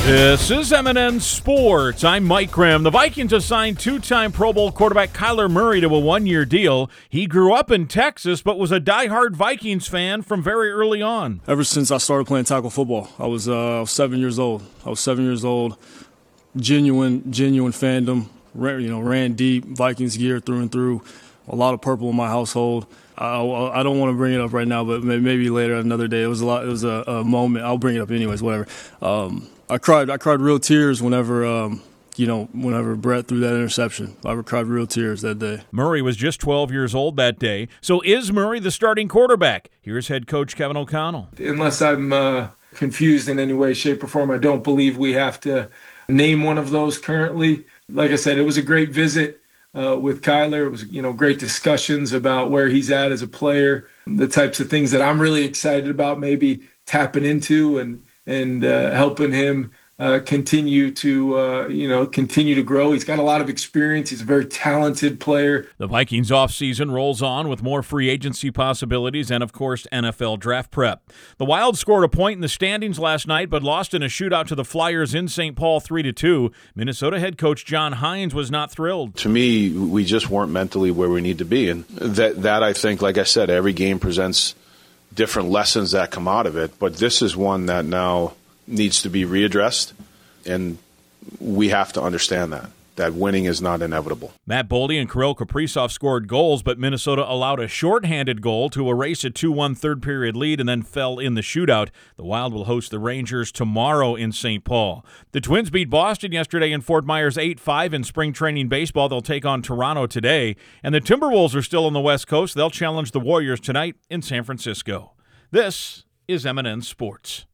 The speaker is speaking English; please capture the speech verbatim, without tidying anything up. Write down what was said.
This is M and N Sports. I'm Mike Grimm. The Vikings assigned two-time Pro Bowl quarterback Kyler Murray to a one-year deal. He grew up in Texas but was a diehard Vikings fan from very early on. Ever since I started playing tackle football, I was uh, seven years old. I was seven years old. Genuine, genuine fandom. Ran, you know, ran deep. Vikings gear through and through. A lot of purple in my household. I, I don't want to bring it up right now, but maybe later another day. It was a lot. It was a, a moment. I'll bring it up anyways. Whatever. Um, I cried. I cried real tears whenever, um, you know, whenever Brett threw that interception. I cried real tears that day. Murray was just twelve years old that day. So is Murray the starting quarterback? Here's head coach Kevin O'Connell. Unless I'm uh, confused in any way, shape, or form, I don't believe we have to name one of those currently. Like I said, it was a great visit uh, with Kyler. It was, you know, great discussions about where he's at as a player, the types of things that I'm really excited about, maybe tapping into and and uh, helping him uh, continue to, uh, you know, continue to grow. He's got a lot of experience. He's a very talented player. The Vikings offseason rolls on with more free agency possibilities and, of course, N F L draft prep. The Wild scored a point in the standings last night but lost in a shootout to the Flyers in Saint Paul three to two. Minnesota head coach John Hines was not thrilled. To me, we just weren't mentally where we need to be. And that, that I think, like I said, every game presents different lessons that come out of it, but this is one that now needs to be readdressed, and we have to understand that, that winning is not inevitable. Matt Boldy and Kirill Kaprizov scored goals, but Minnesota allowed a shorthanded goal to erase a two one third-period lead and then fell in the shootout. The Wild will host the Rangers tomorrow in Saint Paul. The Twins beat Boston yesterday in Fort Myers eight five in spring training baseball. They'll take on Toronto today. And the Timberwolves are still on the West Coast. They'll challenge the Warriors tonight in San Francisco. This is M and N Sports.